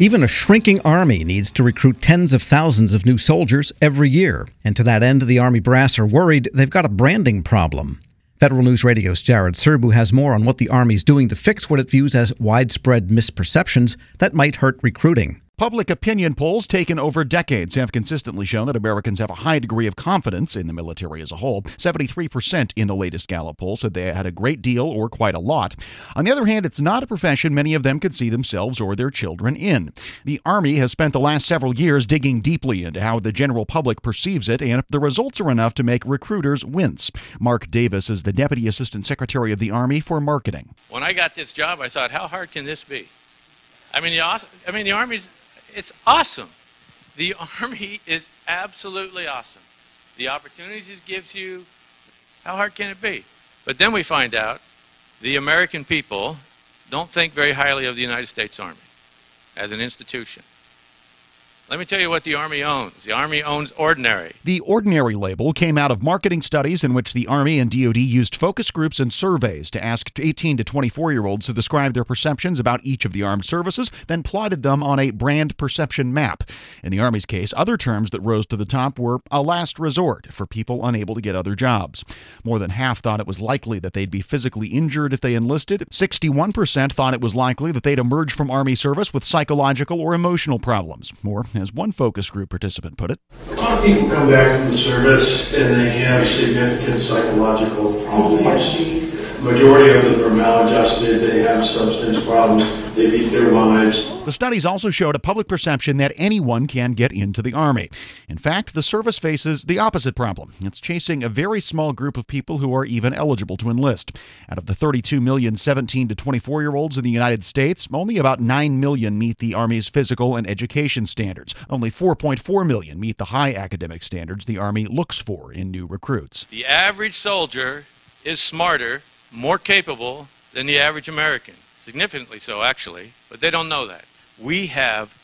Even a shrinking Army needs to recruit tens of thousands of new soldiers every year. And to that end, the Army brass are worried they've got a branding problem. Federal News Radio's Jared Serbu has more on what the Army's doing to fix what it views as widespread misperceptions that might hurt recruiting. Public opinion polls taken over decades have consistently shown that Americans have a high degree of confidence in the military as a whole. 73% in the latest Gallup poll said they had a great deal or quite a lot. On the other hand, it's not a profession many of them could see themselves or their children in. The Army has spent the last several years digging deeply into how the general public perceives it, and the results are enough to make recruiters wince. Mark Davis is the Deputy Assistant Secretary of the Army for Marketing. When I got this job, I thought, how hard can this be? The Army's... It's awesome. The Army is absolutely awesome. The opportunities it gives you, how hard can it be? But then we find out the American people don't think very highly of the United States Army as an institution. Let me tell you what the Army owns. The Army owns Ordinary. The Ordinary label came out of marketing studies in which the Army and DoD used focus groups and surveys to ask 18 to 24-year-olds to describe their perceptions about each of the armed services, then plotted them on a brand perception map. In the Army's case, other terms that rose to the top were a last resort for people unable to get other jobs. More than half thought it was likely that they'd be physically injured if they enlisted. 61% thought it was likely that they'd emerge from Army service with psychological or emotional problems. Or, as one focus group participant put it, a lot of people come back from the service and they have significant psychological problems. Majority of them are maladjusted, they have substance problems, they beat their wives. The studies also showed a public perception that anyone can get into the Army. In fact, the service faces the opposite problem. It's chasing a very small group of people who are even eligible to enlist. Out of the 32 million 17 to 24-year-olds in the United States, only about 9 million meet the Army's physical and education standards. Only 4.4 million meet the high academic standards the Army looks for in new recruits. The average soldier is smarter, more capable than the average American. Significantly so, actually, but they don't know that. We have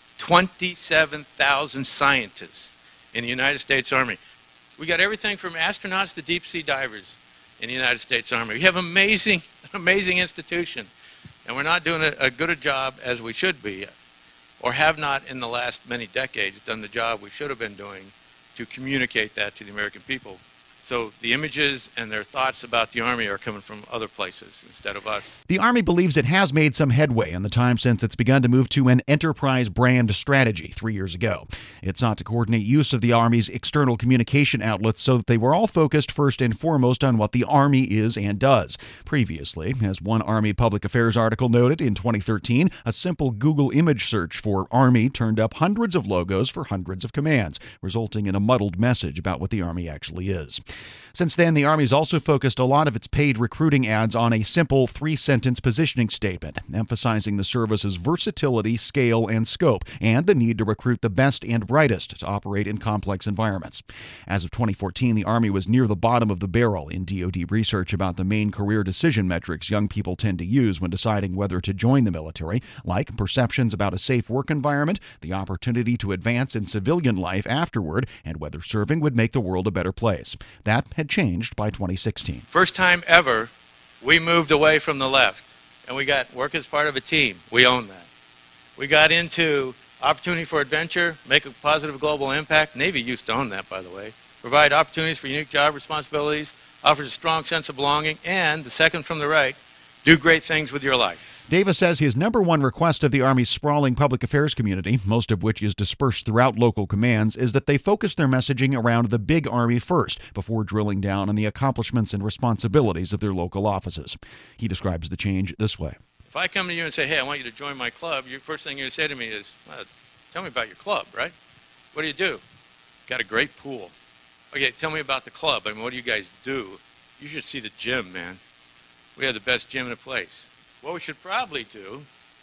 27,000 scientists in the United States Army. We got everything from astronauts to deep-sea divers in the United States Army. We have an amazing institution, and we're not doing a good a job as we should be, or have not in the last many decades done the job we should have been doing to communicate that to the American people. So the images and their thoughts about the Army are coming from other places instead of us. The Army believes it has made some headway in the time since it's begun to move to an enterprise brand strategy 3 years ago. It sought to coordinate use of the Army's external communication outlets so that they were all focused first and foremost on what the Army is and does. Previously, as one Army public affairs article noted, in 2013, a simple Google image search for Army turned up hundreds of logos for hundreds of commands, resulting in a muddled message about what the Army actually is. Since then, the Army's also focused a lot of its paid recruiting ads on a simple 3-sentence positioning statement, emphasizing the service's versatility, scale, and scope, and the need to recruit the best and brightest to operate in complex environments. As of 2014, the Army was near the bottom of the barrel in DoD research about the main career decision metrics young people tend to use when deciding whether to join the military, like perceptions about a safe work environment, the opportunity to advance in civilian life afterward, and whether serving would make the world a better place. That had changed by 2016. First time ever, we moved away from the left, and we got work as part of a team. We own that. We got into opportunity for adventure, make a positive global impact. Navy used to own that, by the way. Provide opportunities for unique job responsibilities, offers a strong sense of belonging, and, the second from the right, do great things with your life. Davis says his number one request of the Army's sprawling public affairs community, most of which is dispersed throughout local commands, is that they focus their messaging around the big Army first, before drilling down on the accomplishments and responsibilities of their local offices. He describes the change this way. If I come to you and say, hey, I want you to join my club, your first thing you're going to say to me is, well, tell me about your club, right? What do? Got a great pool. Okay, tell me about the club. I mean, what do you guys do? You should see the gym, man. We have the best gym in the place. What we should probably do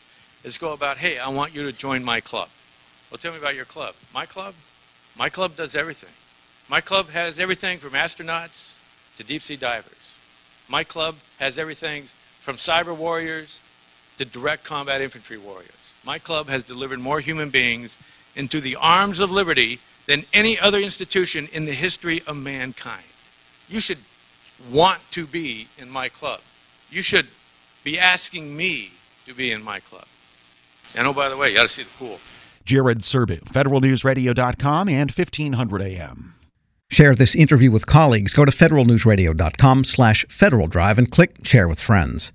is go about, hey, I want you to join my club. Well, tell me about your club. My club? My club does everything. My club has everything from astronauts to deep-sea divers. My club has everything from cyber warriors to direct combat infantry warriors. My club has delivered more human beings into the arms of liberty than any other institution in the history of mankind. You should want to be in my club. You should be asking me to be in my club. And oh, by the way, you got to see the pool. Jared Serbu, federalnewsradio.com and 1500 AM. Share this interview with colleagues. Go to federalnewsradio.com/Federal Drive and click Share with Friends.